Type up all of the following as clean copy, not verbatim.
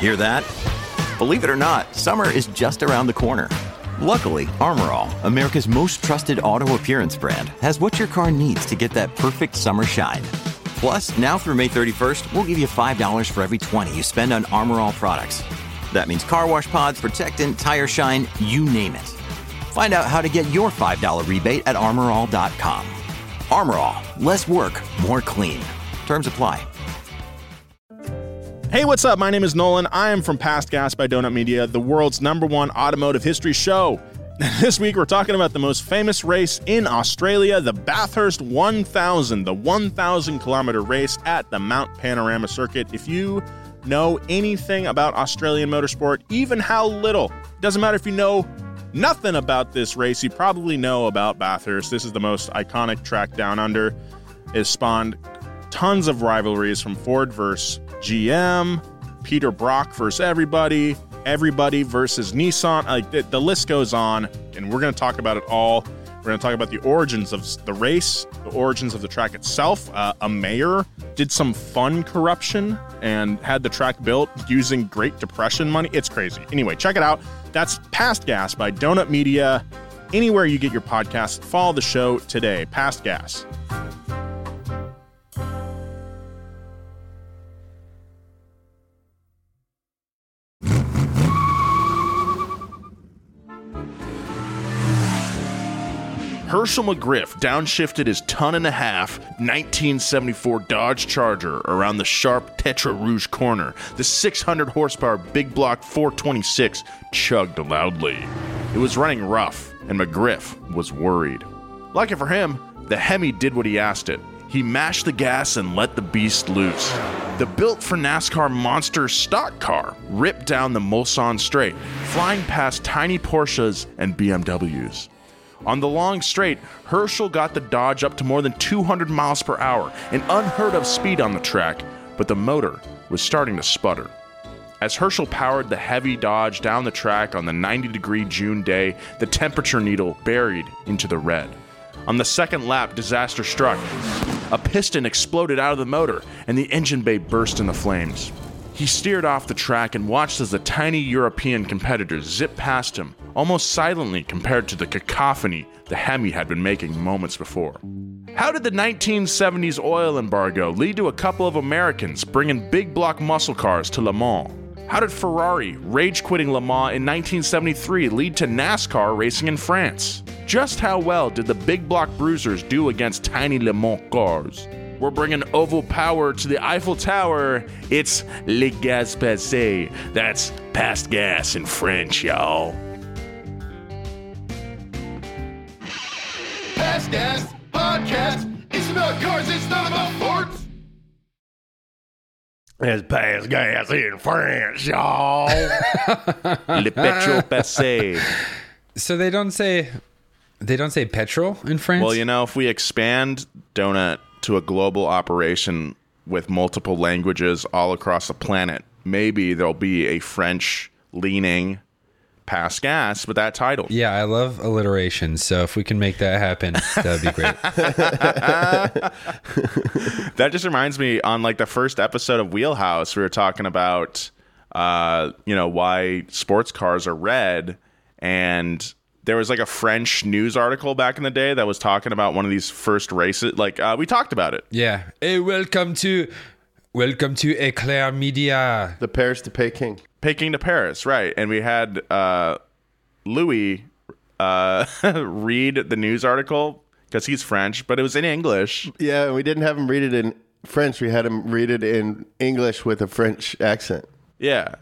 Hear that? Believe it or not, summer is just around the corner. Luckily, Armor All, America's most trusted auto appearance brand, has what your car needs to get that perfect summer shine. Plus, now through May 31st, we'll give you $5 for every $20 you spend on Armor All products. That means car wash pods, protectant, tire shine, you name it. Find out how to get your $5 rebate at armorall.com. Armor All, less work, more clean. Terms apply. Hey, what's up? My name is Nolan. I am from Past Gas by Donut Media, the world's #1 automotive history show. This week, we're talking about the most famous race in Australia, the Bathurst 1000, the 1,000-kilometer race at the Mount Panorama Circuit. If you know anything about Australian motorsport, even how little, doesn't matter if you know nothing about this race, you probably know about Bathurst. This is the most iconic track down under. It spawned tons of rivalries from Ford versus GM, Peter Brock versus everybody versus Nissan. Like the list goes on, and we're going to talk about it all. We're going to talk about the origins of the race, the origins of the track itself. A mayor did some fun corruption and had the track built using Great Depression money. It's crazy. Anyway, check it out. That's Past Gas by Donut Media. Anywhere you get your podcasts, follow the show today. Past Gas. Herschel McGriff downshifted his 1.5-ton 1974 Dodge Charger around the sharp Tetra Rouge corner. The 600 horsepower big block 426 chugged loudly. It was running rough, and McGriff was worried. Lucky for him, the Hemi did what he asked it. He mashed the gas and let the beast loose. The built-for-NASCAR monster stock car ripped down the Mulsanne Straight, flying past tiny Porsches and BMWs. On the long straight, Herschel got the Dodge up to more than 200 miles per hour, an unheard of speed on the track, but the motor was starting to sputter. As Herschel powered the heavy Dodge down the track on the 90-degree June day, the temperature needle buried into the red. On the second lap, disaster struck. A piston exploded out of the motor, and the engine bay burst into flames. He steered off the track and watched as the tiny European competitors zipped past him, almost silently compared to the cacophony the Hemi had been making moments before. How did the 1970s oil embargo lead to a couple of Americans bringing big block muscle cars to Le Mans? How did Ferrari, rage-quitting Le Mans in 1973, lead to NASCAR racing in France? Just how well did the big block bruisers do against tiny Le Mans cars? We're bringing oval power to the Eiffel Tower. It's Le Gaz Passé. That's past gas in French, y'all. Past Gas Podcast. It's about cars, it's not about forts. It's past gas in France, y'all. Le Petro Passé. So they don't say petrol in France? Well, you know, if we expand Donut to a global operation with multiple languages all across the planet, maybe there'll be a French-leaning Past Gas with that title. Yeah, I love alliteration, so if we can make that happen, that would be great. That just reminds me, on like the first episode of Wheelhouse, we were talking about why sports cars are red, and there was like a French news article back in the day that was talking about one of these first races. Like we talked about it. Yeah. Hey, welcome to Eclair Media. The Paris to Peking. Peking to Paris, right? And we had Louis read the news article because he's French, but it was in English. Yeah, we didn't have him read it in French. We had him read it in English with a French accent. Yeah.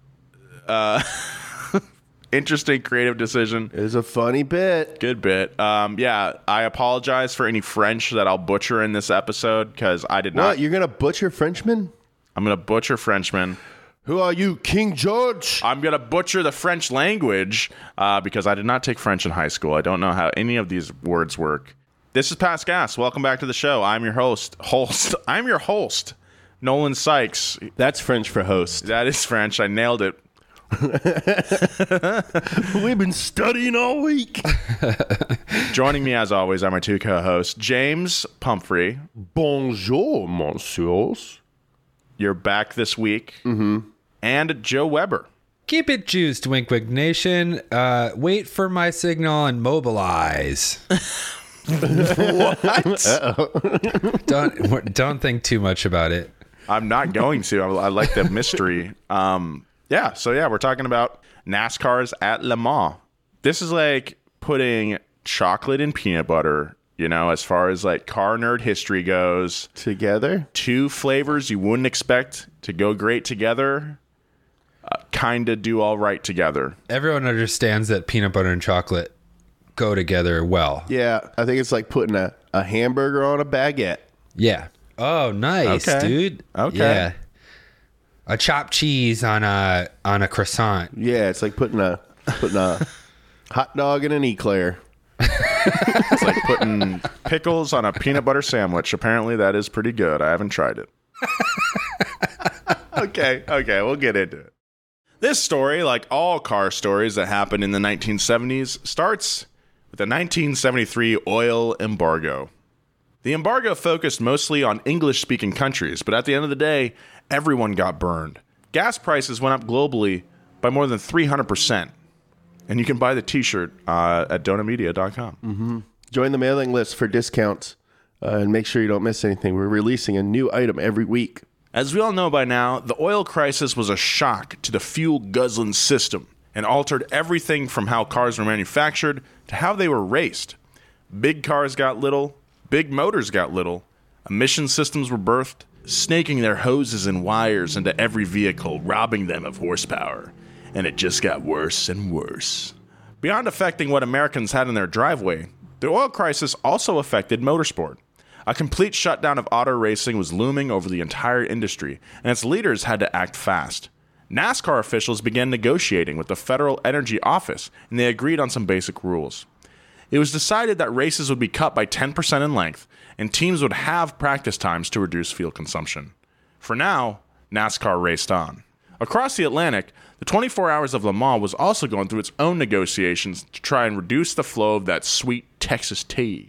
Interesting creative decision. It was a funny bit. Good bit. Yeah, I apologize for any French that I'll butcher in this episode because I did not. What? You're going to butcher Frenchman? I'm going to butcher Frenchman. Who are you, King George? I'm going to butcher the French language because I did not take French in high school. I don't know how any of these words work. This is Past Gas. Welcome back to the show. I'm your host. I'm your host, Nolan Sykes. That's French for host. That is French. I nailed it. We've been studying all week. Joining me, as always, are my two co-hosts, James Pumphrey. Bonjour, monsieurs. You're back this week. Mm-hmm. and Joe Weber. Keep it juiced, Wink Wink Nation. Wait for my signal and mobilize. Don't think too much about it. I'm not going to. I like the mystery. We're talking about NASCAR's at Le Mans. This is like putting chocolate and peanut butter, as far as like car nerd history goes. Together? Two flavors you wouldn't expect to go great together. Kind of do all right together. Everyone understands that peanut butter and chocolate go together well. Yeah, I think it's like putting a hamburger on a baguette. Yeah. Oh, nice, dude. Okay. Yeah. A chopped cheese on a croissant. Yeah, it's like putting a hot dog in an eclair. It's like putting pickles on a peanut butter sandwich. Apparently, that is pretty good. I haven't tried it. Okay, we'll get into it. This story, like all car stories that happened in the 1970s, starts with the 1973 oil embargo. The embargo focused mostly on English-speaking countries, but at the end of the day, everyone got burned. Gas prices went up globally by more than 300%. And you can buy the t-shirt at donamedia.com. Mm-hmm. Join the mailing list for discounts and make sure you don't miss anything. We're releasing a new item every week. As we all know by now, the oil crisis was a shock to the fuel-guzzling system and altered everything from how cars were manufactured to how they were raced. Big cars got little, big motors got little, emission systems were birthed, snaking their hoses and wires into every vehicle, robbing them of horsepower. And it just got worse and worse. Beyond affecting what Americans had in their driveway, the oil crisis also affected motorsport. A complete shutdown of auto racing was looming over the entire industry, and its leaders had to act fast. NASCAR officials began negotiating with the Federal Energy Office, and they agreed on some basic rules. It was decided that races would be cut by 10% in length, and teams would have practice times to reduce fuel consumption. For now, NASCAR raced on. Across the Atlantic, the 24 Hours of Le Mans was also going through its own negotiations to try and reduce the flow of that sweet Texas tea.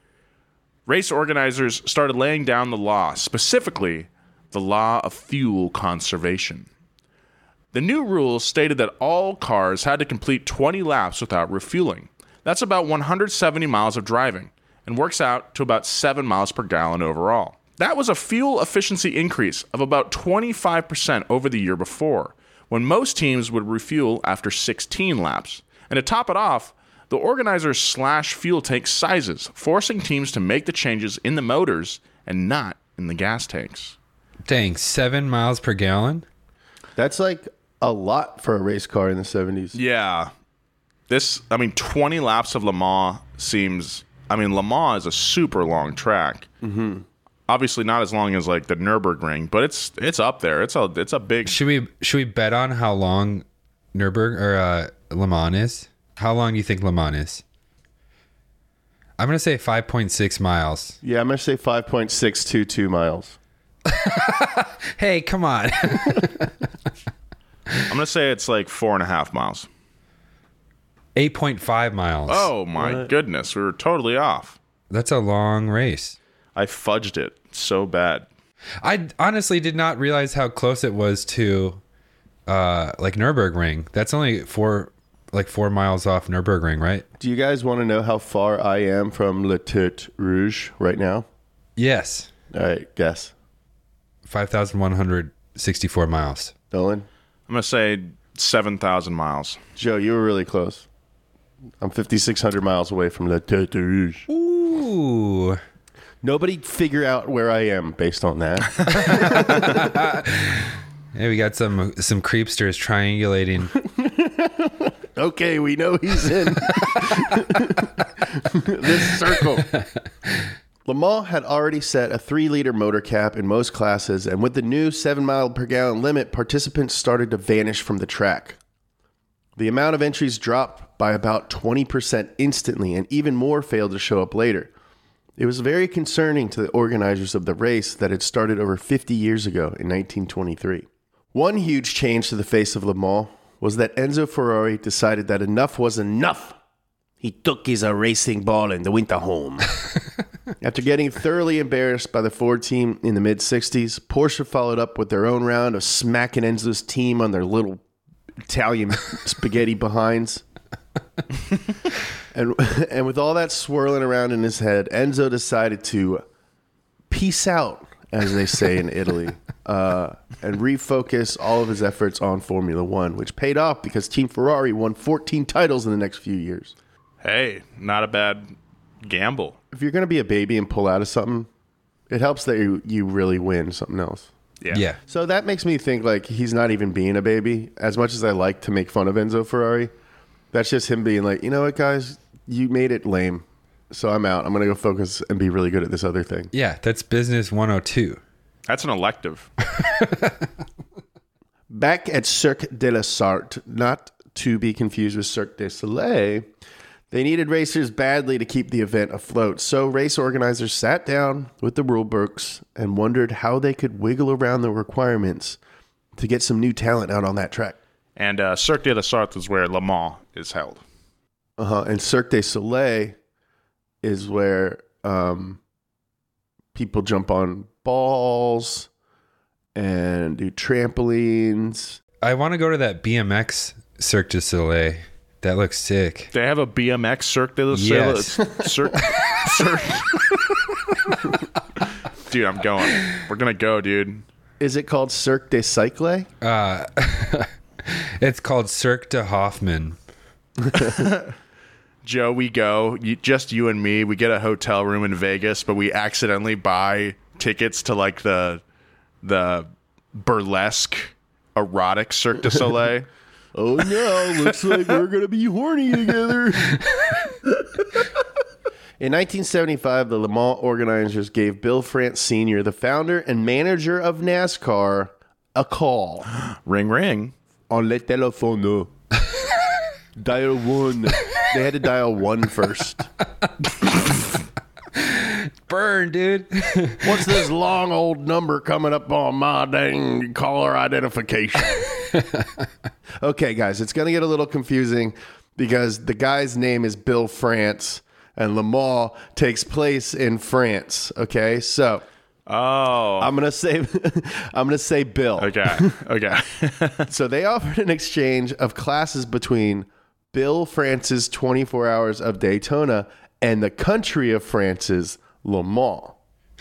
Race organizers started laying down the law, specifically the law of fuel conservation. The new rules stated that all cars had to complete 20 laps without refueling. That's about 170 miles of driving, and works out to about 7 miles per gallon overall. That was a fuel efficiency increase of about 25% over the year before, when most teams would refuel after 16 laps. And to top it off, the organizers slashed fuel tank sizes, forcing teams to make the changes in the motors and not in the gas tanks. Dang, 7 miles per gallon? That's like a lot for a race car in the 70s. Yeah. 20 laps of Le Mans seems... Le Mans is a super long track. Mm-hmm. Obviously not as long as like the Nürburgring, but it's up there. It's a big... Should we bet on how long Le Mans is? How long do you think Le Mans is? I'm going to say 5.6 miles. Yeah, I'm going to say 5.622 miles. Hey, come on. I'm going to say it's like 4.5 miles. 8.5 miles. Oh my goodness, we were totally off. That's a long race. I fudged it so bad. I honestly did not realize how close it was to like Nürburgring. That's only 4 miles off Nürburgring, right? Do you guys want to know how far I am from Le Tête Rouge right now? Yes. All right, guess. 5,164 miles. Dolan? I'm going to say 7,000 miles. Joe, you were really close. I'm 5,600 miles away from Le Tête Rouge. Ooh. Nobody figure out where I am based on that. Hey, we got some creepsters triangulating. Okay, we know he's in this circle. Le Mans had already set a 3-liter motor cap in most classes, and with the new 7 mile per gallon limit, participants started to vanish from the track. The amount of entries dropped by about 20% instantly, and even more failed to show up later. It was very concerning to the organizers of the race that had started over 50 years ago in 1923. One huge change to the face of Le Mans was that Enzo Ferrari decided that enough was enough. He took his racing ball and went home. After getting thoroughly embarrassed by the Ford team in the mid-'60s, Porsche followed up with their own round of smacking Enzo's team on their little Italian spaghetti behinds. And with all that swirling around in his head, Enzo decided to peace out, as they say in Italy, and refocus all of his efforts on Formula One, which paid off because Team Ferrari won 14 titles in the next few years. Hey, not a bad gamble. If you're going to be a baby and pull out of something, it helps that you really win something else. Yeah. So that makes me think like he's not even being a baby. As much as I like to make fun of Enzo Ferrari, that's just him being like, you know what, guys, you made it lame. So I'm out. I'm going to go focus and be really good at this other thing. Yeah, that's business 102. That's an elective. Back at Cirque de la Sarthe, not to be confused with Cirque du Soleil, they needed racers badly to keep the event afloat. So race organizers sat down with the rule books and wondered how they could wiggle around the requirements to get some new talent out on that track. And Cirque de la Sarthe is where Le Mans is held. And Cirque du Soleil is where people jump on balls and do trampolines. I want to go to that BMX Cirque du Soleil. That looks sick. They have a BMX Cirque de la Yes. Cirque. Dude, I'm going. We're going to go, dude. Is it called Cirque du Cycle? It's called Cirque de Hoffman. Joe, we go. Just you and me. We get a hotel room in Vegas, but we accidentally buy tickets to like the burlesque erotic Cirque du Soleil. Oh no, looks like we're going to be horny together. In 1975, the Le Mans organizers gave Bill France Sr., the founder and manager of NASCAR, a call. Ring, ring. On le téléphone. Dial 1. They had to dial 1 first. Burn, dude. What's this long old number coming up on my dang caller identification? Okay, guys, it's going to get a little confusing because the guy's name is Bill France and Le Mans takes place in France. Okay, so I'm gonna say Bill. Okay. So they offered an exchange of classes between Bill France's 24 Hours of Daytona and the country of France's Le Mans.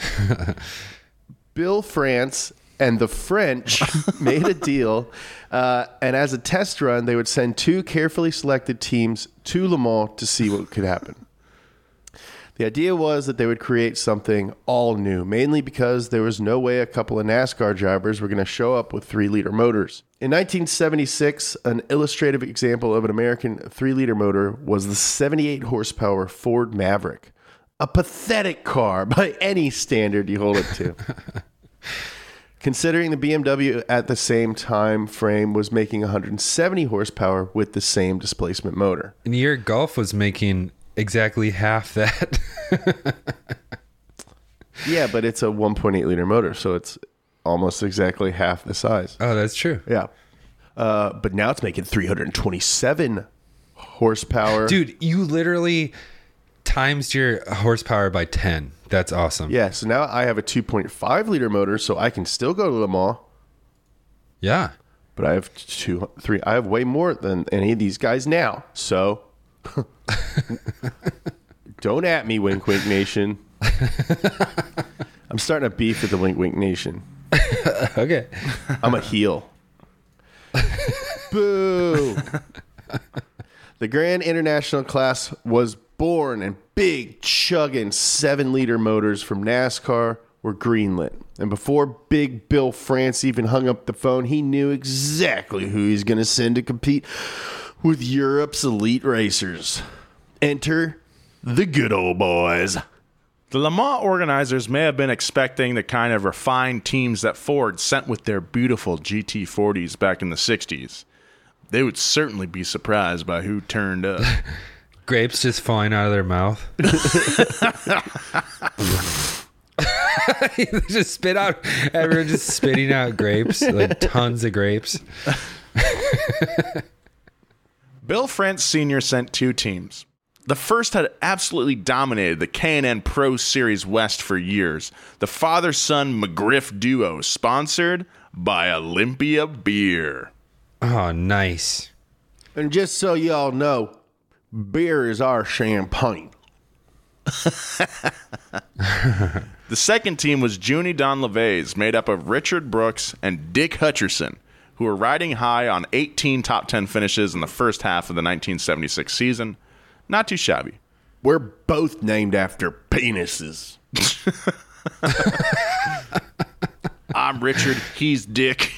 Bill France and the French made a deal, and as a test run, they would send 2 carefully selected teams to Le Mans to see what could happen. The idea was that they would create something all new, mainly because there was no way a couple of NASCAR drivers were going to show up with 3-liter motors. In 1976, an illustrative example of an American 3-liter motor was the 78 horsepower Ford Maverick, a pathetic car by any standard you hold it to. Considering the BMW at the same time frame was making 170 horsepower with the same displacement motor. And your Golf was making exactly half that. Yeah, but it's a 1.8 liter motor, so it's almost exactly half the size. Oh, that's true. Yeah. But now it's making 327 horsepower. Dude, you literally times your horsepower by 10. That's awesome. Yeah, so now I have a 2.5 liter motor, so I can still go to Le Mans. Yeah. But I have I have way more than any of these guys now. So don't at me, Wink Wink Nation. I'm starting a beef with the Wink Wink Nation. Okay. I'm a heel. Boo. The Grand International class was born, and big chugging 7-liter motors from NASCAR were greenlit. And before Big Bill France even hung up the phone, he knew exactly who he's going to send to compete with Europe's elite racers. Enter the good old boys. The Le Mans organizers may have been expecting the kind of refined teams that Ford sent with their beautiful GT40s back in the 60s. They would certainly be surprised by who turned up. Grapes just falling out of their mouth. Just spit out. Everyone just spitting out grapes, like tons of grapes. Bill France Sr. sent 2 teams. The first had absolutely dominated the K&N Pro Series West for years. The father-son McGriff duo, sponsored by Olympia Beer. Oh, nice. And just so y'all know, beer is our champagne. The second team was Junie Donlevy's, made up of Richard Brooks and Dick Hutcherson, who were riding high on 18 top 10 finishes in the first half of the 1976 season. Not too shabby. We're both named after penises. I'm Richard, he's Dick.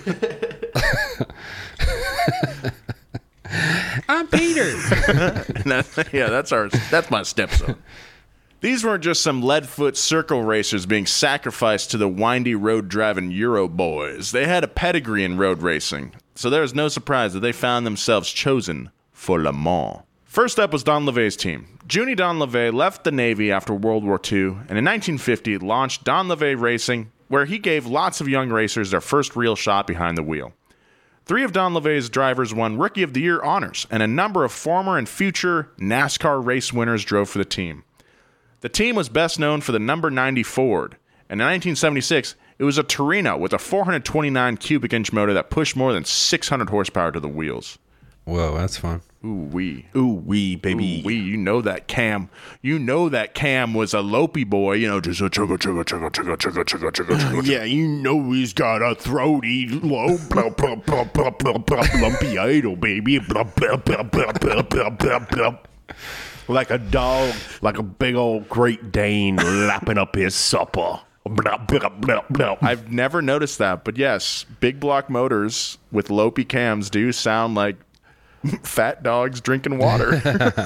I'm Peter. That's my stepson. These weren't just some lead-foot circle racers being sacrificed to the windy road-driving Euro boys. They had a pedigree in road racing, so there was no surprise that they found themselves chosen for Le Mans. First up was Donlevy's team. Junie Donlevy left the Navy after World War II, and in 1950 launched Donlevy Racing, where he gave lots of young racers their first real shot behind the wheel. 3 of Donlevy's drivers won Rookie of the Year honors, and a number of former and future NASCAR race winners drove for the team. The team was best known for the number 90 Ford, and in 1976, it was a Torino with a 429 cubic inch motor that pushed more than 600 horsepower to the wheels. Whoa, that's fun. Ooh-wee. Ooh-wee, baby. Ooh-wee, you know that Cam was a lopey boy, you know, just a chugga, chugga, chugga, chugga, chugga, chugga, chugga, chugga. Yeah, you know he's got a throaty, low, blah, blah, blah, blah, blah, blah, lumpy idol, baby. Blah, blah, blah, blah, blah, blah, blah, blah. Like a dog, like a big old Great Dane lapping up his supper. Blah, blah, blah, blah. I've never noticed that, but yes, big block motors with lopey cams do sound like fat dogs drinking water.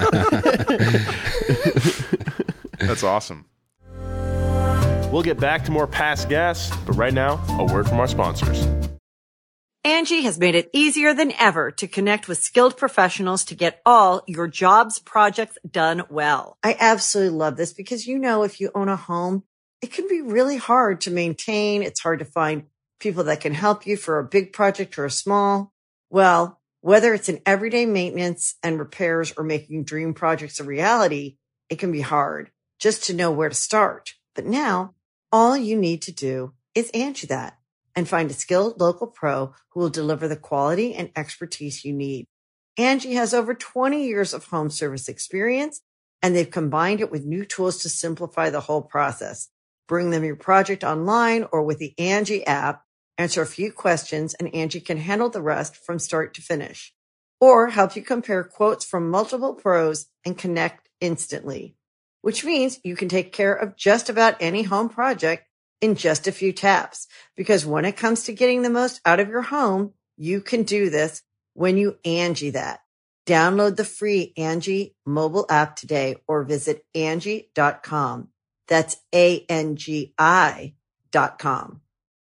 That's awesome. We'll get back to more past gas, but right now, a word from our sponsors. Angie has made it easier than ever to connect with skilled professionals to get all your jobs projects done well. I absolutely love this because, you know, if you own a home, it can be really hard to maintain. It's hard to find people that can help you for a big project or a small. Well, whether it's in everyday maintenance and repairs or making dream projects a reality, it can be hard just to know where to start. But now, all you need to do is Angie that and find a skilled local pro who will deliver the quality and expertise you need. Angie has over 20 years of home service experience, and they've combined it with new tools to simplify the whole process. Bring them your project online or with the Angie app. Answer a few questions, and Angie can handle the rest from start to finish. Or help you compare quotes from multiple pros and connect instantly. Which means you can take care of just about any home project in just a few taps. Because when it comes to getting the most out of your home, you can do this when you Angie that. Download the free Angie mobile app today or visit Angie.com. That's ANGI.com.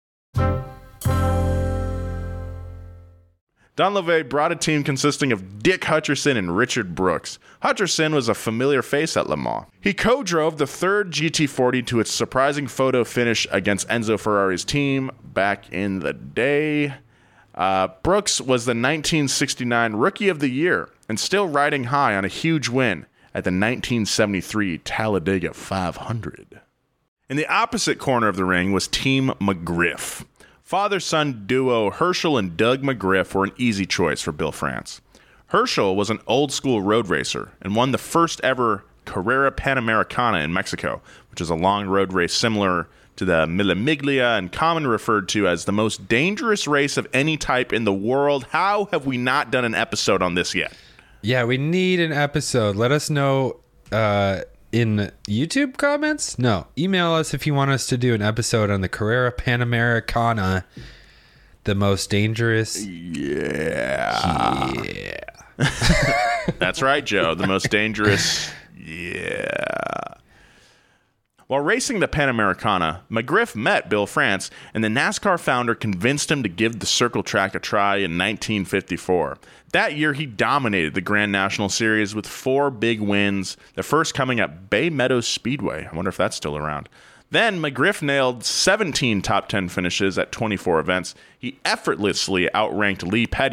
Donlevy brought a team consisting of Dick Hutcherson and Richard Brooks. Hutcherson was a familiar face at Le Mans. He co-drove the third GT40 to its surprising photo finish against Enzo Ferrari's team back in the day. Brooks was the 1969 Rookie of the Year and still riding high on a huge win at the 1973 Talladega 500. In the opposite corner of the ring was Team McGriff. Father-son duo Herschel and Doug McGriff were an easy choice for Bill France. Herschel was an old-school road racer and won the first ever Carrera Panamericana in Mexico, which is a long road race similar to the Mille Miglia and commonly referred to as the most dangerous race of any type in the world. How have we not done an episode on this yet? Yeah, we need an episode. Let us know in YouTube comments. No, email us if you want us to do an episode on the Carrera Panamericana, the most dangerous. Yeah. That's right, Joe. The most dangerous. Yeah. While racing the Panamericana, McGriff met Bill France, and the NASCAR founder convinced him to give the circle track a try in 1954. That year, he dominated the Grand National Series with 4 big wins, the first coming at Bay Meadows Speedway. I wonder if that's still around. Then McGriff nailed 17 top 10 finishes at 24 events. He effortlessly outranked Lee Petty,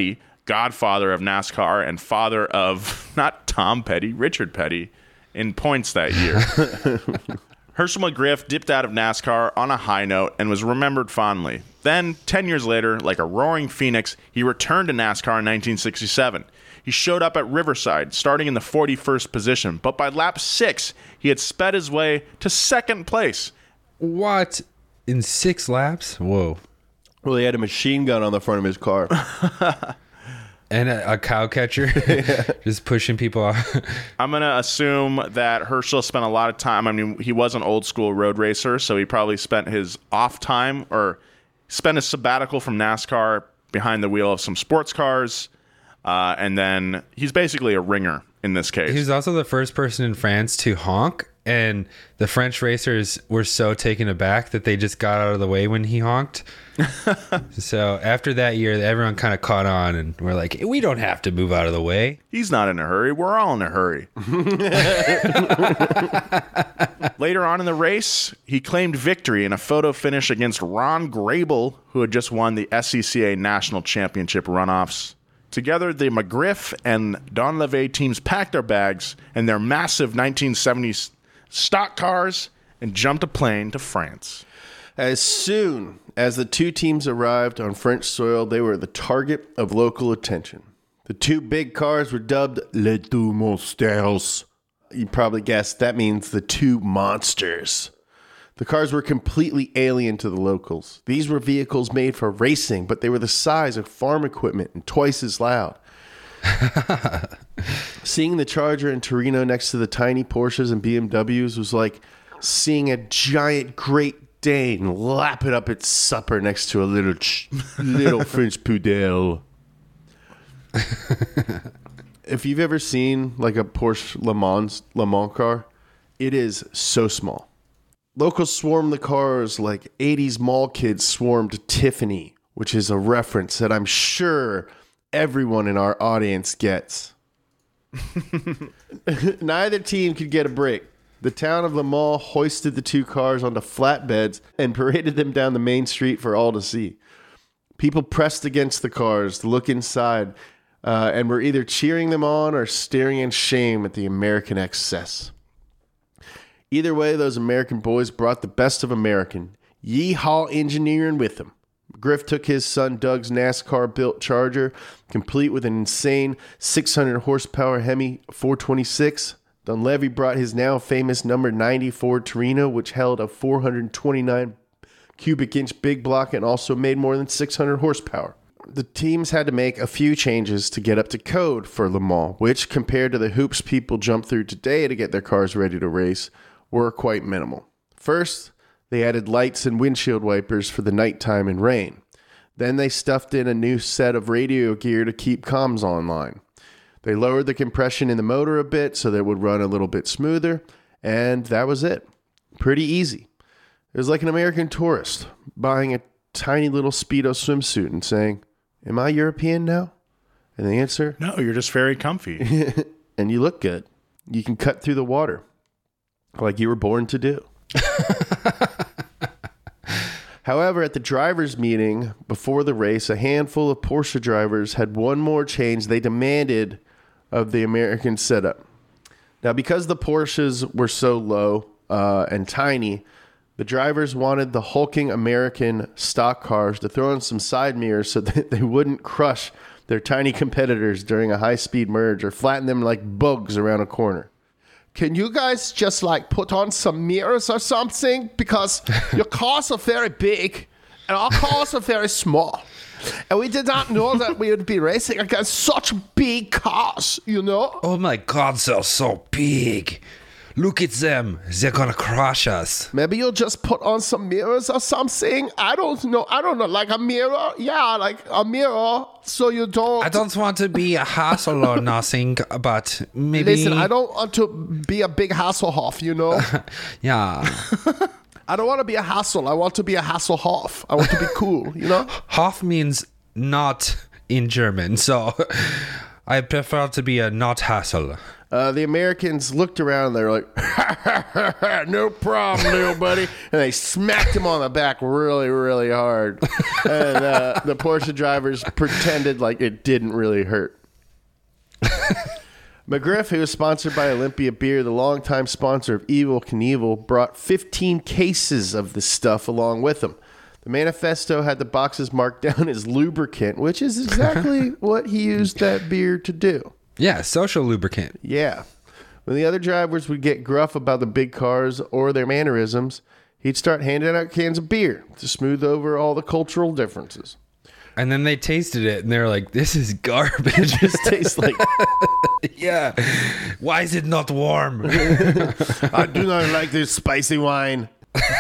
godfather of NASCAR and father of not Tom Petty, Richard Petty, in points that year. Herschel McGriff dipped out of NASCAR on a high note and was remembered fondly. Then, 10 years later, like a roaring phoenix, he returned to NASCAR in 1967. He showed up at Riverside, starting in the 41st position, but by lap 6, he had sped his way to second place. What? In 6 laps? Whoa. Well, he had a machine gun on the front of his car. And a cow catcher, just pushing people off. I'm going to assume that Herschel spent a lot of time. I mean, he was an old school road racer, so he probably spent his off time or spent his sabbatical from NASCAR behind the wheel of some sports cars. And then he's basically a ringer in this case. He was also the first person in France to honk, and the French racers were so taken aback that they just got out of the way when he honked. So after that year, everyone kind of caught on, and we're like, we don't have to move out of the way. He's not in a hurry. We're all in a hurry. Later on in the race, he claimed victory in a photo finish against Ron Grable, who had just won the SCCA National Championship runoffs. Together, the McGriff and Don LeVay teams packed their bags and their massive 1970s stock cars and jumped a plane to France. As soon as the two teams arrived on French soil, they were the target of local attention. The two big cars were dubbed Les Deux Monsters. You probably guessed that means the two monsters. The cars were completely alien to the locals. These were vehicles made for racing, but they were the size of farm equipment and twice as loud. Seeing the Charger in Torino next to the tiny Porsches and BMWs was like seeing a giant Great Dane lap it up its supper next to a little French poodle. If you've ever seen like a Porsche Le Mans car, it is so small. Locals swarmed the cars like 80s mall kids swarmed Tiffany, which is a reference that I'm sure everyone in our audience gets. Neither team could get a break. The town of Le Mans hoisted the two cars onto flatbeds and paraded them down the main street for all to see. People pressed against the cars to look inside and were either cheering them on or staring in shame at the American excess. Either way, those American boys brought the best of American. Yeehaw engineering with them. Griff took his son Doug's NASCAR-built Charger, complete with an insane 600-horsepower Hemi 426. Dunleavy brought his now famous number 90 Ford Torino, which held a 429 cubic inch big block and also made more than 600 horsepower. The teams had to make a few changes to get up to code for Le Mans, which, compared to the hoops people jump through today to get their cars ready to race, were quite minimal. First, they added lights and windshield wipers for the nighttime and rain. Then they stuffed in a new set of radio gear to keep comms online. They lowered the compression in the motor a bit so that it would run a little bit smoother, and that was it. Pretty easy. It was like an American tourist buying a tiny little Speedo swimsuit and saying, "Am I European now?" And the answer, No, you're just very comfy. "And you look good. You can cut through the water like you were born to do." However, at the drivers' meeting before the race, a handful of Porsche drivers had one more change they demanded of the American setup. Now, because the Porsches were so low and tiny, the drivers wanted the hulking American stock cars to throw in some side mirrors so that they wouldn't crush their tiny competitors during a high-speed merge or flatten them like bugs around a corner. "Can you guys just like put on some mirrors or something? Because your cars are very big and our cars are very small. And we did not know that we would be racing against such big cars, you know?" Oh my God, they're so big. Look at them. They're gonna crush us. "Maybe you'll just put on some mirrors or something. I don't know. Like a mirror? Yeah, like a mirror so you don't..." I don't want to be a hassle or nothing, but maybe... Listen, I don't want to be a big Hasselhoff, you know? Yeah. I don't want to be a hassle. I want to be a Hasselhoff. I want to be cool, you know? Hoff means not in German, so I prefer to be a not hassle. The Americans looked around and they were like, no problem, little buddy. And they smacked him on the back really, really hard. And the Porsche drivers pretended like it didn't really hurt. McGriff, who was sponsored by Olympia Beer, the longtime sponsor of Evel Knievel, brought 15 cases of the stuff along with him. The manifesto had the boxes marked down as lubricant, which is exactly what he used that beer to do. Yeah, social lubricant. Yeah. When the other drivers would get gruff about the big cars or their mannerisms, he'd start handing out cans of beer to smooth over all the cultural differences. And then they tasted it and they were like, this is garbage. It just tastes like... Yeah. Why is it not warm? I do not like this spicy wine.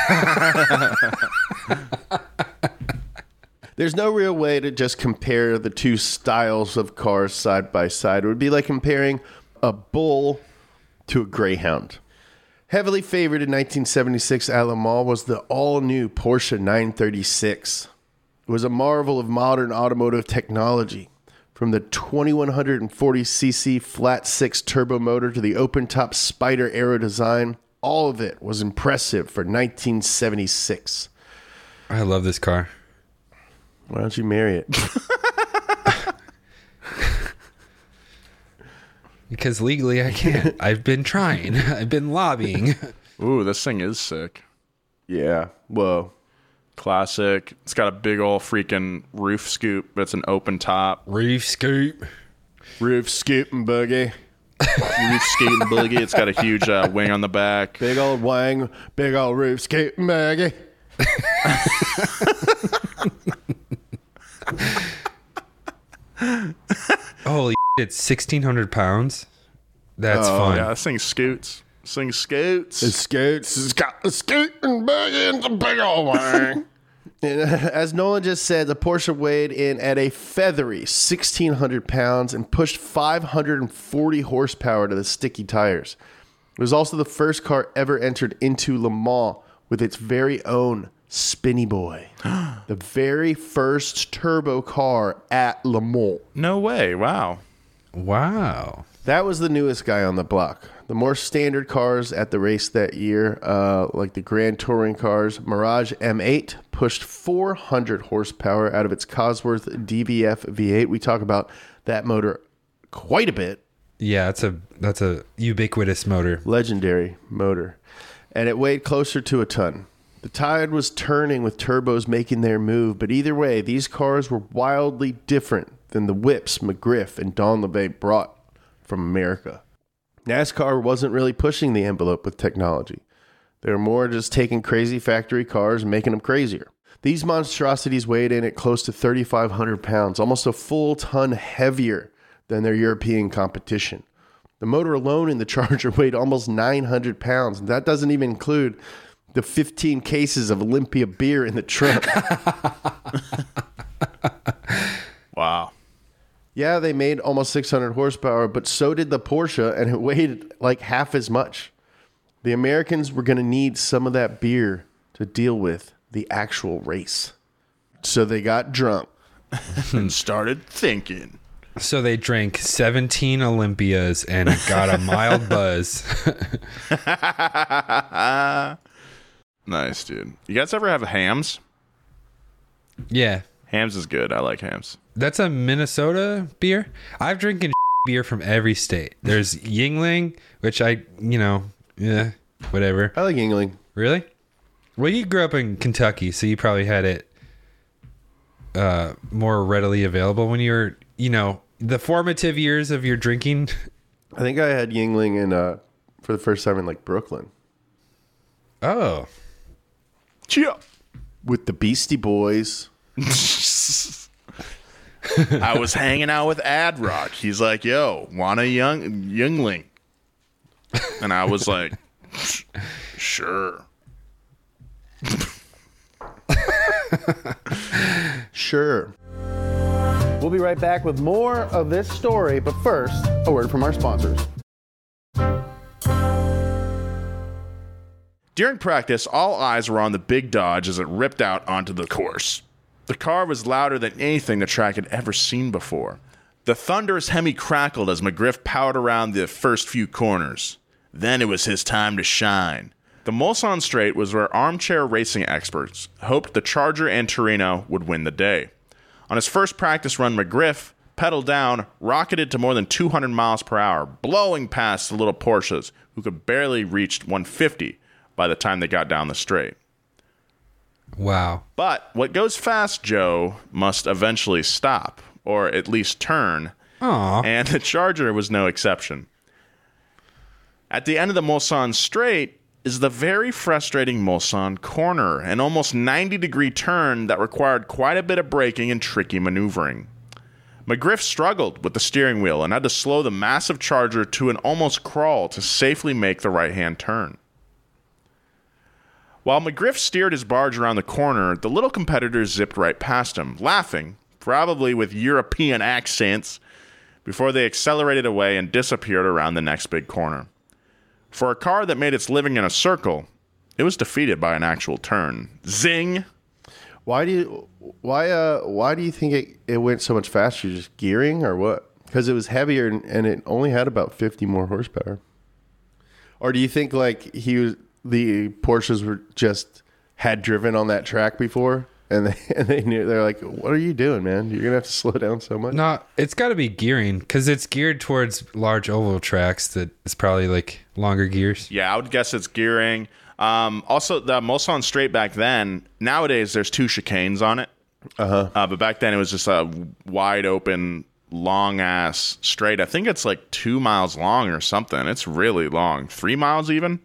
There's no real way to just compare the two styles of cars side by side. It would be like comparing a bull to a greyhound. Heavily favored in 1976 at Le Mans was the all-new Porsche 936. It was a marvel of modern automotive technology. From the 2140cc flat-six turbo motor to the open-top Spider aero design, all of it was impressive for 1976. I love this car. Why don't you marry it? Because legally I can't. I've been trying. I've been lobbying. Ooh, this thing is sick. Yeah. Whoa. Classic. It's got a big old freaking roof scoop, but it's an open top. Reef scoop. Roof scooting buggy. Roof skating buggy. It's got a huge wing on the back. Big old wang. Big old roof scooting buggy. Holy shit, it's 1,600 pounds. That's fun. Yeah, this thing scoots. This thing scoots. It scoots. It's got a scooting buggy and a big old wang. And, as Nolan just said, the Porsche weighed in at a feathery 1,600 pounds and pushed 540 horsepower to the sticky tires. It was also the first car ever entered into Le Mans with its very own Spinny Boy. The very first turbo car at Le Mans. No way. Wow. Wow. That was the newest guy on the block. The more standard cars at the race that year, like the Grand Touring cars, Mirage M8 pushed 400 horsepower out of its Cosworth DVF V8. We talk about that motor quite a bit. Yeah, that's a ubiquitous motor. Legendary motor. And it weighed closer to a ton. The tide was turning with turbos making their move, but either way, these cars were wildly different than the whips McGriff and Don LeVay brought from America. NASCAR wasn't really pushing the envelope with technology. They were more just taking crazy factory cars and making them crazier. These monstrosities weighed in at close to 3,500 pounds, almost a full ton heavier than their European competition. The motor alone in the Charger weighed almost 900 pounds, and that doesn't even include the 15 cases of Olympia beer in the trunk. Wow. Yeah, they made almost 600 horsepower, but so did the Porsche, and it weighed like half as much. The Americans were going to need some of that beer to deal with the actual race. So they got drunk. And started thinking. So they drank 17 Olympias and got a mild buzz. Nice, dude. You guys ever have Hams? Yeah. Hams is good. I like Hams. That's a Minnesota beer. I've drinking beer from every state. There's Yuengling, which yeah, whatever. I like Yuengling. Really? Well, you grew up in Kentucky, so you probably had it more readily available when you were, the formative years of your drinking. I think I had Yuengling for the first time in like Brooklyn. Oh. Cheer. With the Beastie Boys. I was hanging out with Ad Rock. He's like, yo, want a Yuengling? And I was like, sure. Sure. We'll be right back with more of this story, but first, a word from our sponsors. During practice, all eyes were on the big Dodge as it ripped out onto the course. The car was louder than anything the track had ever seen before. The thunderous Hemi crackled as McGriff powered around the first few corners. Then it was his time to shine. The Mulsanne Straight was where armchair racing experts hoped the Charger and Torino would win the day. On his first practice run, McGriff, pedal down, rocketed to more than 200 miles per hour, blowing past the little Porsches, who could barely reach 150 by the time they got down the straight. Wow. But what goes fast, Joe, must eventually stop, or at least turn. Aww. And the Charger was no exception. At the end of the Mulsanne Straight is the very frustrating Mulsanne Corner, an almost 90-degree turn that required quite a bit of braking and tricky maneuvering. McGriff struggled with the steering wheel and had to slow the massive Charger to an almost crawl to safely make the right-hand turn. While McGriff steered his barge around the corner, the little competitors zipped right past him, laughing, probably with European accents, before they accelerated away and disappeared around the next big corner. For a car that made its living in a circle, it was defeated by an actual turn. Zing! Why do you think it went so much faster? Just gearing or what? Because it was heavier and it only had about 50 more horsepower. Or do you think like the Porsches were just had driven on that track before and they knew, they're like, what are you doing, man? You're gonna have to slow down so much. No, it's got to be gearing because it's geared towards large oval tracks. That it's probably like longer gears. Yeah, I would guess it's gearing. Also, the Mulsanne Straight back then, nowadays there's 2 chicanes on it. But back then it was just a wide open, long ass straight. I think it's like 2 miles long or something. It's really long. 3 miles even.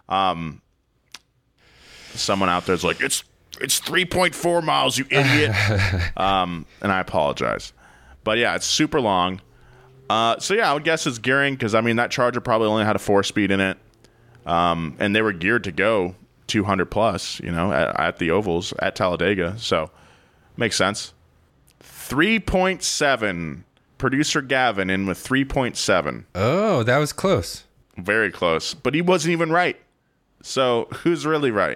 Someone out there's like, it's 3.4 miles, you idiot. And I apologize. But yeah, it's super long. So yeah, I would guess it's gearing because, I mean, that Charger probably only had a 4-speed in it. And they were geared to go 200 plus, you know, at the ovals at Talladega. So makes sense. 3.7. Producer Gavin in with 3.7. Oh, that was close. Very close. But he wasn't even right. So who's really right?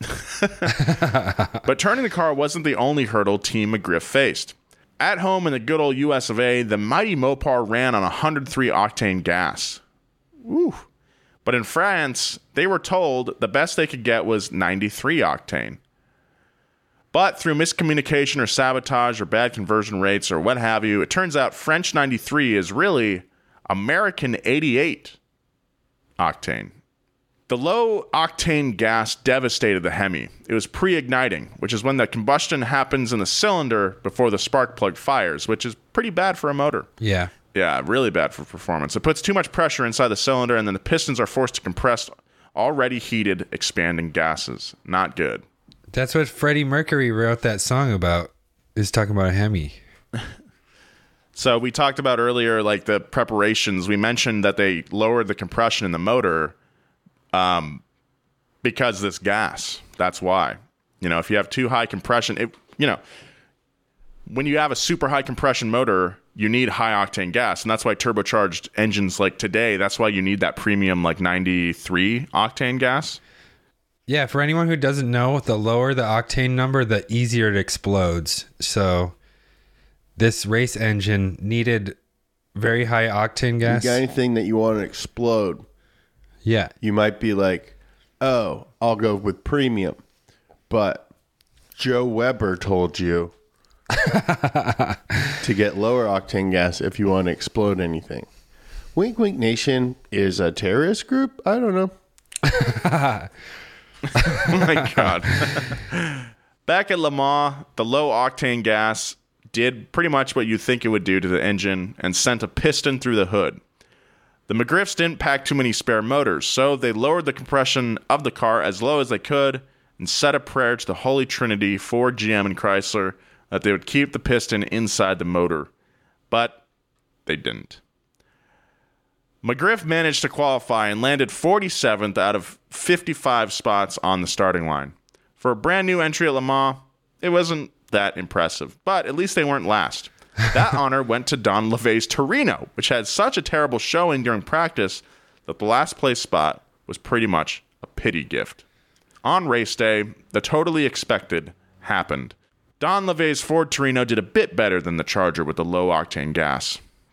But turning the car wasn't the only hurdle Team McGriff faced. At home in the good old US of A, the mighty Mopar ran on 103 octane gas. Woo. But in France, they were told the best they could get was 93 octane. But through miscommunication or sabotage or bad conversion rates or what have you, it turns out French 93 is really American 88 octane. The low octane gas devastated the Hemi. It was pre-igniting, which is when the combustion happens in the cylinder before the spark plug fires, which is pretty bad for a motor. Yeah. Yeah, really bad for performance. It puts too much pressure inside the cylinder, and then the pistons are forced to compress already heated, expanding gases. Not good. That's what Freddie Mercury wrote that song about, is talking about a Hemi. So we talked about earlier, like the preparations. We mentioned that they lowered the compression in the motor because of this gas. That's why. You know, if you have too high compression, when you have a super high compression motor, you need high octane gas. And that's why turbocharged engines like today, that's why you need that premium like 93 octane gas. Yeah, for anyone who doesn't know, the lower the octane number, the easier it explodes. So this race engine needed very high octane gas. You got anything that you want to explode? Yeah. You might be like, oh, I'll go with premium. But Joe Weber told you to get lower octane gas if you want to explode anything. Wink Wink Nation is a terrorist group? I don't know. Oh my God. Back at Le Mans, the low octane gas did pretty much what you'd think it would do to the engine and sent a piston through the hood. The McGriffs didn't pack too many spare motors, so they lowered the compression of the car as low as they could and said a prayer to the Holy Trinity for GM and Chrysler that they would keep the piston inside the motor. But they didn't. McGriff managed to qualify and landed 47th out of 55 spots on the starting line. For a brand new entry at Le Mans, it wasn't that impressive, but at least they weren't last. That honor went to Don LeVay's Torino, which had such a terrible showing during practice that the last place spot was pretty much a pity gift. On race day, the totally expected happened. Don LeVay's Ford Torino did a bit better than the Charger with the low octane gas.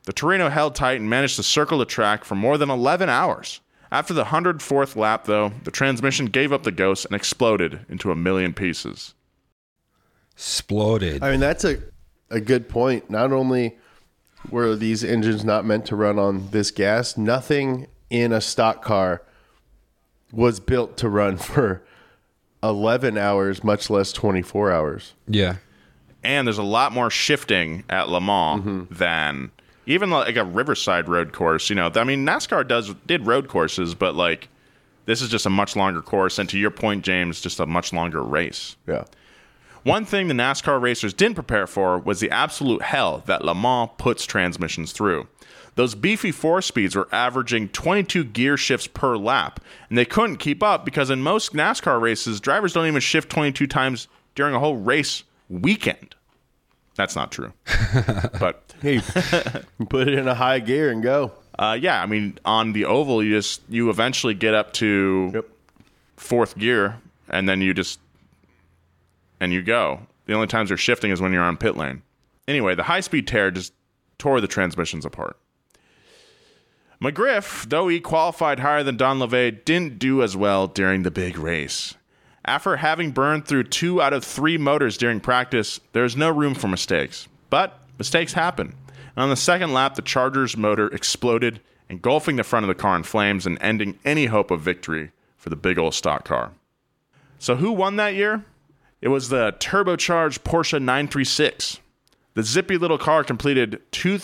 The Torino held tight and managed to circle the track for more than 11 hours. After the 104th lap, though, the transmission gave up the ghost and exploded into a million pieces. Exploded. I mean, that's a good point. Not only were these engines not meant to run on this gas, nothing in a stock car was built to run for 11 hours, much less 24 hours. Yeah. And there's a lot more shifting at Le Mans than even like a Riverside road course. You know, I mean, NASCAR did road courses, but like this is just a much longer course. And to your point, James, just a much longer race. Yeah. One thing the NASCAR racers didn't prepare for was the absolute hell that Le Mans puts transmissions through. Those beefy 4-speeds were averaging 22 gear shifts per lap, and they couldn't keep up because in most NASCAR races, drivers don't even shift 22 times during a whole race weekend. That's not true. But Hey, put it in a high gear and go. yeah, I mean, on the oval, you eventually get up to fourth gear, and then you go. The only times you're shifting is when you're on pit lane. Anyway, the high-speed tear just tore the transmissions apart. McGriff, though he qualified higher than Don LeVay, didn't do as well during the big race. After having burned through 2 out of 3 motors during practice, there's no room for mistakes. But mistakes happen. And on the second lap, the Charger's motor exploded, engulfing the front of the car in flames and ending any hope of victory for the big old stock car. So who won that year? It was the turbocharged Porsche 936. The zippy little car completed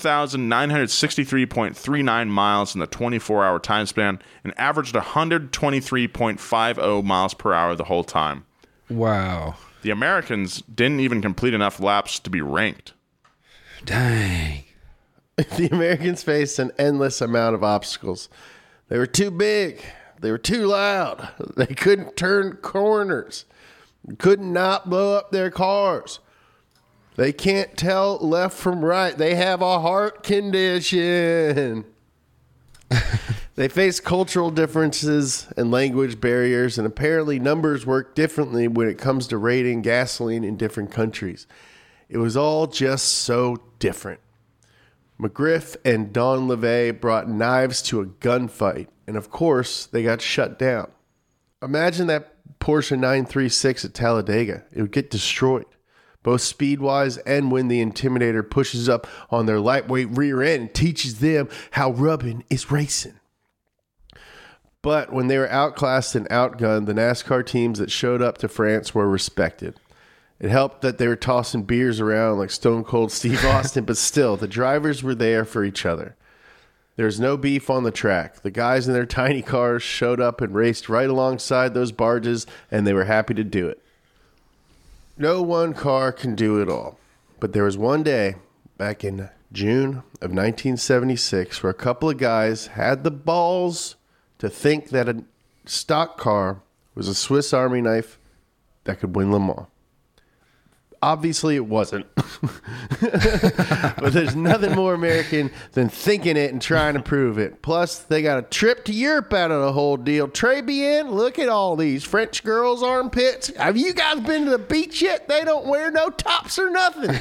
2,963.39 miles in the 24-hour time span and averaged 123.50 miles per hour the whole time. Wow. The Americans didn't even complete enough laps to be ranked. Dang. The Americans faced an endless amount of obstacles. They were too big. They were too loud. They couldn't turn corners. Could not blow up their cars. They can't tell left from right. They have a heart condition. They face cultural differences and language barriers, and apparently numbers work differently when it comes to rating gasoline in different countries. It was all just so different. McGriff and Don LeVay brought knives to a gunfight, and of course, they got shut down. Imagine that Porsche 936 at Talladega. It would get destroyed, both speed-wise and when the Intimidator pushes up on their lightweight rear end and teaches them how rubbing is racing. But when they were outclassed and outgunned, the NASCAR teams that showed up to France were respected. It helped that they were tossing beers around like Stone Cold Steve Austin, but still, the drivers were there for each other. There's no beef on the track. The guys in their tiny cars showed up and raced right alongside those barges, and they were happy to do it. No one car can do it all. But there was one day back in June of 1976 where a couple of guys had the balls to think that a stock car was a Swiss Army knife that could win Le Mans. Obviously, it wasn't. But there's nothing more American than thinking it and trying to prove it. Plus, they got a trip to Europe out of the whole deal. Très bien, look at all these French girls' armpits. Have you guys been to the beach yet? They don't wear no tops or nothing.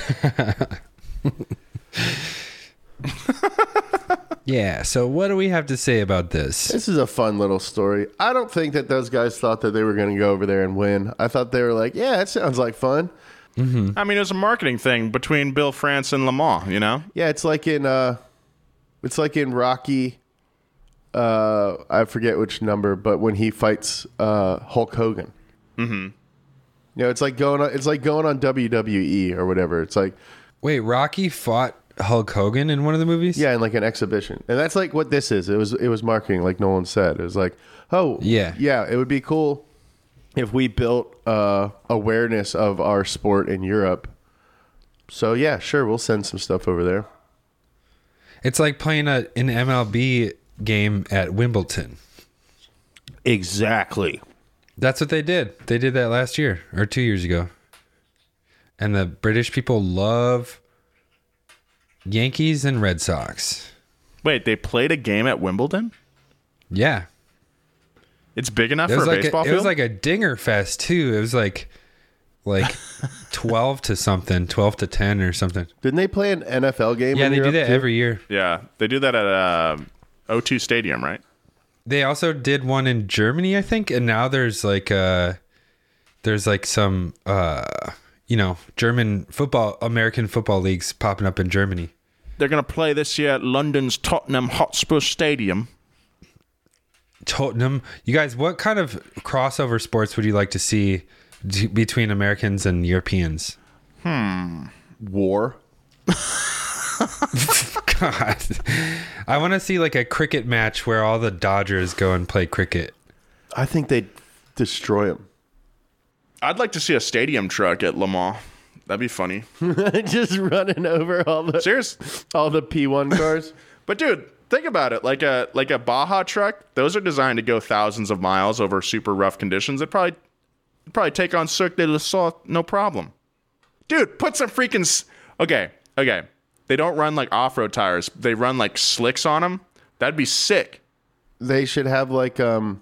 Yeah, so what do we have to say about this? This is a fun little story. I don't think that those guys thought that they were going to go over there and win. I thought they were like, yeah, it sounds like fun. Mm-hmm. I mean, it was a marketing thing between Bill France and Le Mans, you know? Yeah, it's like in Rocky. I forget which number, but when he fights Hulk Hogan. Mm-hmm. You know, it's like going on WWE or whatever. It's like, wait, Rocky fought Hulk Hogan in one of the movies? yeah, in like an exhibition, and that's like what this is. It was marketing, like Nolan said. It was like, oh yeah, it would be cool if we built awareness of our sport in Europe. So yeah, sure, we'll send some stuff over there. It's like playing an MLB game at Wimbledon. Exactly. That's what they did. They did that last year or 2 years ago. And the British people love Yankees and Red Sox. Wait, they played a game at Wimbledon? Yeah. It's big enough for a baseball field? It was like a dinger fest, too. It was like like 12 to something, 12 to 10 or something. Didn't they play an NFL game? Yeah, in they do Europe that too? every year. Yeah, they do that at O2 Stadium, right? They also did one in Germany, I think, and now there's like some German football, American football leagues popping up in Germany. They're going to play this year at London's Tottenham Hotspur Stadium. Tottenham. You guys, what kind of crossover sports would you like to see between Americans and Europeans? War. God, I want to see like a cricket match where all the Dodgers go and play cricket. I think they'd destroy them. I'd like to see a stadium truck at Le Mans. That'd be funny. Just running over all the P1 cars. But dude, think about it. Like a Baja truck, those are designed to go thousands of miles over super rough conditions. It'd probably take on Cirque du Soleil, no problem. Dude, put some freaking... Okay. They don't run like off-road tires. They run like slicks on them. That'd be sick. They should have in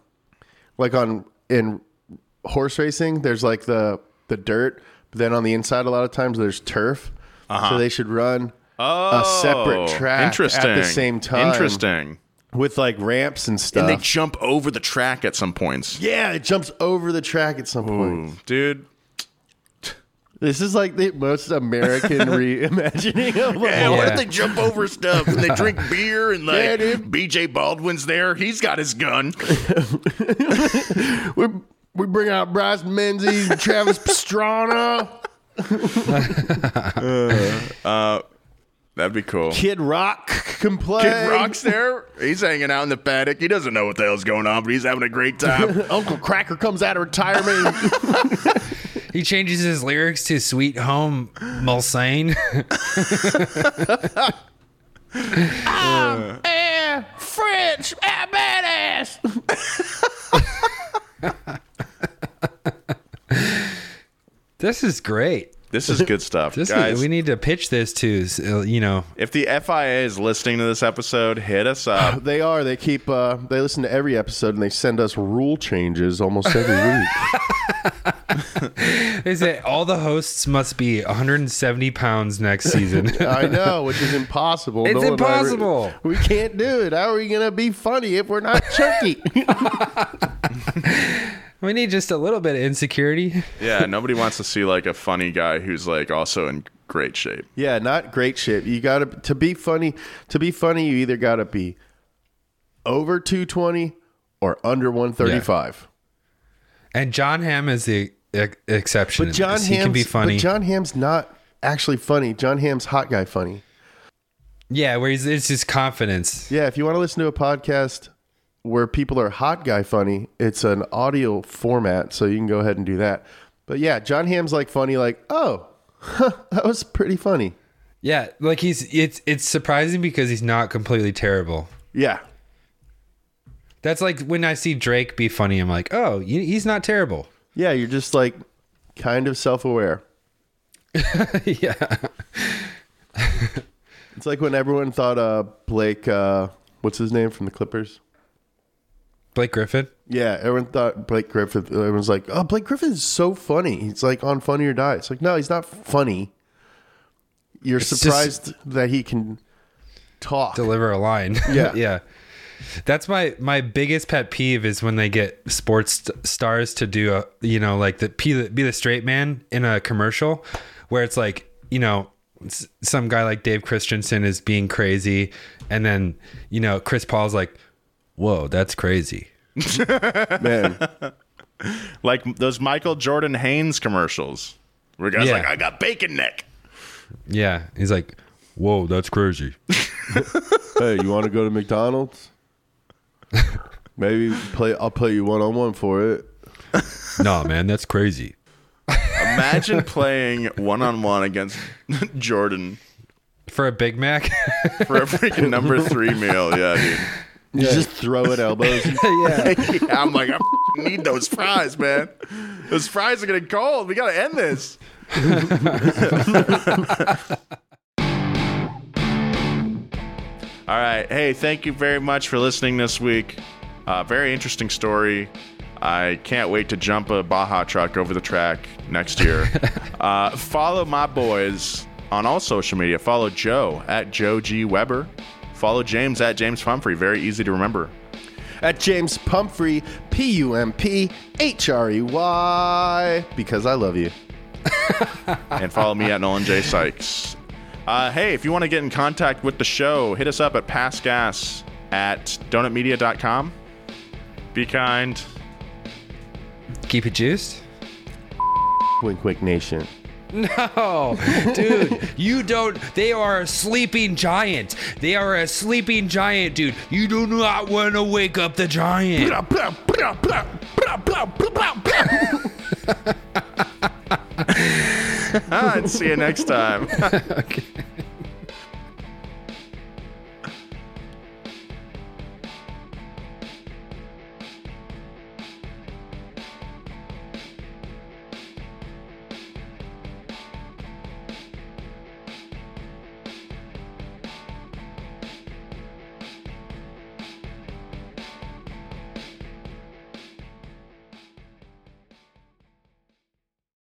horse racing, there's like the dirt, but then on the inside a lot of times there's turf. So they should run a separate track at the same time. Interesting. With like ramps and stuff. And they jump over the track at some points. Yeah, it jumps over the track at some point. Dude. This is like the most American reimagining of What if they jump over stuff and they drink beer and like dude. BJ Baldwin's there? He's got his gun. We bring out Bryce Menzies, Travis Pastrana. That'd be cool. Kid Rock can play. Kid Rock's there. He's hanging out in the paddock. He doesn't know what the hell's going on, but he's having a great time. Uncle Cracker comes out of retirement. He changes his lyrics to "Sweet Home Mulsanne." French, badass. This is great. This is good stuff. Guys, We need to pitch this to, if the FIA is listening to this episode, hit us up. They are. They keep. They listen to every episode and they send us rule changes almost every week. They say all the hosts must be 170 pounds next season. I know, which is impossible. It's impossible. We can't do it. How are we gonna be funny if we're not chunky? We need just a little bit of insecurity. Yeah, nobody wants to see like a funny guy who's like also in great shape. Yeah, not great shape. You gotta to be funny. To be funny, you either gotta be over 220 or under 135. And John Hamm is the exception. But John he can be funny. But John Hamm's not actually funny. John Hamm's hot guy funny. Yeah, where it's his confidence. Yeah, if you want to listen to a podcast where people are hot guy funny, it's an audio format, so you can go ahead and do that. But yeah, John Hamm's like funny, like, oh, that was pretty funny. Yeah, like it's surprising because he's not completely terrible. Yeah. That's like when I see Drake be funny, I'm like, oh, he's not terrible. Yeah, you're just like kind of self-aware. Yeah. It's like when everyone thought Blake, what's his name from the Clippers? Blake Griffin? Yeah, everyone thought Blake Griffin. Everyone's like, oh, Blake Griffin is so funny. He's like on Funny or Die. It's like, no, he's not funny. You're surprised that he can talk. Deliver a line. Yeah. Yeah. That's my biggest pet peeve is when they get sports stars to do be the straight man in a commercial where it's like, some guy like Dave Christensen is being crazy. And then, Chris Paul's like, whoa, that's crazy. Man. Like those Michael Jordan Haynes commercials where guys like, I got bacon neck. Yeah. He's like, whoa, that's crazy. Hey, you want to go to McDonald's? Maybe I'll play you one-on-one for it. Nah, man, that's crazy. Imagine playing one-on-one against Jordan For a Big Mac? for a freaking number 3 meal. Yeah, dude. You just throw at elbows. Yeah. Yeah, I'm like, I need those fries, man. Those fries are getting cold. We got to end this. All right. Hey, thank you very much for listening this week. Very interesting story. I can't wait to jump a Baja truck over the track next year. Follow my boys on all social media. Follow Joe at Joe G. Weber. Follow James at James Pumphrey. Very easy to remember. At James Pumphrey, P-U-M-P-H-R-E-Y, because I love you. And follow me at Nolan J. Sykes. Hey, if you want to get in contact with the show, hit us up at passgas@donutmedia.com. Be kind. Keep it juiced. Wink, wink, nation. No, dude, you don't. They are a sleeping giant. They are a sleeping giant, dude. You do not want to wake up the giant. And see you next time. Okay.